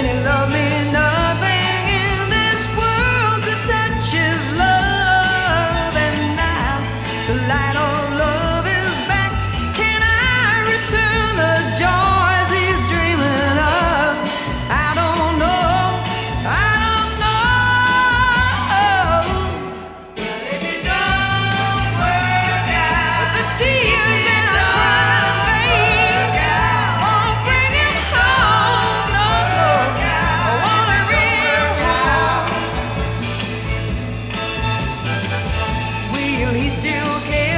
he loved me, nothing in this world could touch his love. And now the light of love is back. Can I return the joys he's dreaming of? I don't know, I don't know. But if it don't work out, the tears that I'm crying won't bring him home. No, I wanna bring him home. Will he still care?